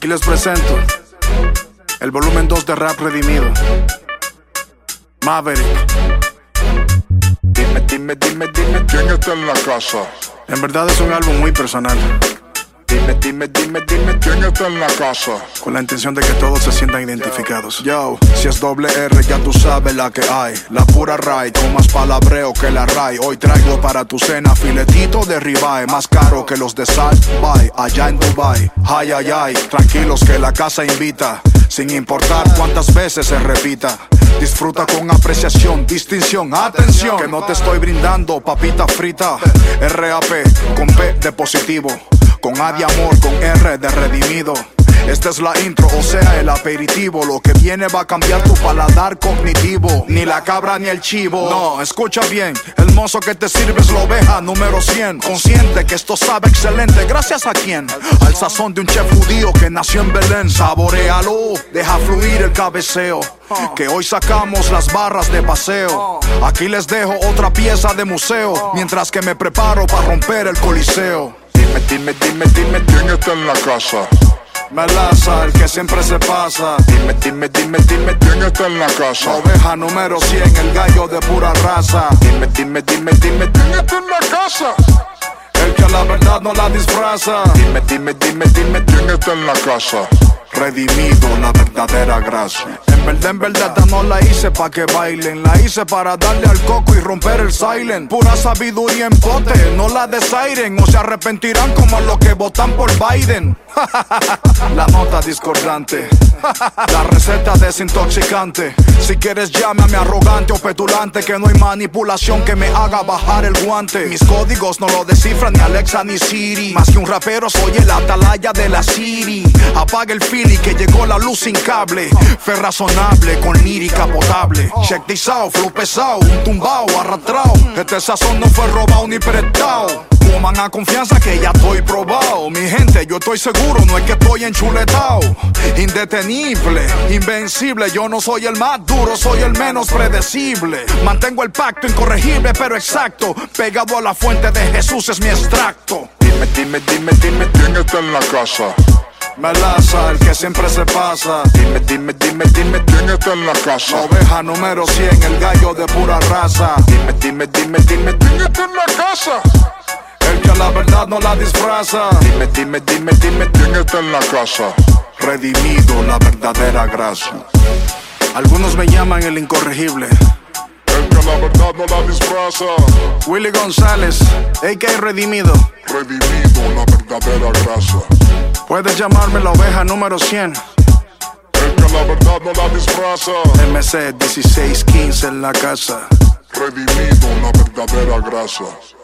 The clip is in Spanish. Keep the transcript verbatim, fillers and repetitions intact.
Aquí les presento el volumen dos de Rap Redimido. Maverick. Dime, dime, dime, dime quién está en la casa. En verdad es un álbum muy personal, Dime, dime, dime, dime quién está en la casa. con la intención de que todos se sientan identificados. Yo, si es doble R ya tú sabes la que hay. La pura ray, con más palabreo que la ray. Hoy traigo para tu cena filetito de ribeye, más caro que los de Salt Bay, allá en Dubai. Ay, ay, ay, tranquilos que la casa invita, sin importar cuántas veces se repita. Disfruta con apreciación, distinción, atención, que no te estoy brindando papita frita. R A P con P de positivo, con A de amor, con R de redimido. Esta es la intro, o sea el aperitivo. Lo que viene va a cambiar tu paladar cognitivo. Ni la cabra ni el chivo. No, escucha bien, el mozo que te sirve es la oveja número cien. Consciente que esto sabe excelente, ¿gracias a quién? Al sazón de un chef judío que nació en Belén. Saborealo, deja fluir el cabeceo, que hoy sacamos las barras de paseo. Aquí les dejo otra pieza de museo, mientras que me preparo para romper el coliseo. Dime, dime, dime, dime quién está en la casa. Melaza, el que siempre se pasa. Dime, dime, dime, dime quién está en la La casa. oveja número cien, el gallo de pura raza. Dime, dime, dime, dime quién está en la casa. El que la verdad no la disfraza. Dime, dime, dime, dime quién está en la casa. Redimido, la verdadera gracia. En verdad, en verdad, esta no la hice pa' que bailen. La hice para darle al coco y romper el silent. Pura sabiduría en pote, no la desairen, o se arrepentirán como los que votan por Biden. La nota discordante, la receta desintoxicante. Si quieres llámame arrogante o petulante, que no hay manipulación que me haga bajar el guante. Mis códigos no lo descifran ni Alexa ni Siri. Más que un rapero soy el atalaya de la Siri. Apaga el fili que llegó la luz sin cable. Fe razonable con lírica potable. Check this out, flow pesado, un tumbao, arrastrao. Este sazón no fue robado ni prestado. Coman a confianza que ya estoy probado. Mi gente, yo estoy seguro, no es que estoy enchuletado. Indetenible, invencible. Yo no soy el más duro, soy el menos predecible. Mantengo el pacto incorregible pero exacto. Pegado a la fuente de Jesús es mi extracto. Dime, dime, dime, dime quién está en la casa. Melaza, el que siempre se pasa. Dime, dime, dime, dime quién está en la La casa. oveja número cien, el gallo de pura raza. Dime, dime, dime, dime quién está en la casa. El que la verdad no la disfraza. Dime, dime, dime, dime quién está en la casa. Redimido, la verdadera gracia. Algunos me llaman el incorregible. El que la verdad no la disfraza. Willy González, a k a. Redimido. Redimido, la verdadera gracia. Puedes llamarme la oveja número cien. El que la verdad no la disfraza. M C dieciséis quince en la casa. Redimido, la verdadera gracia.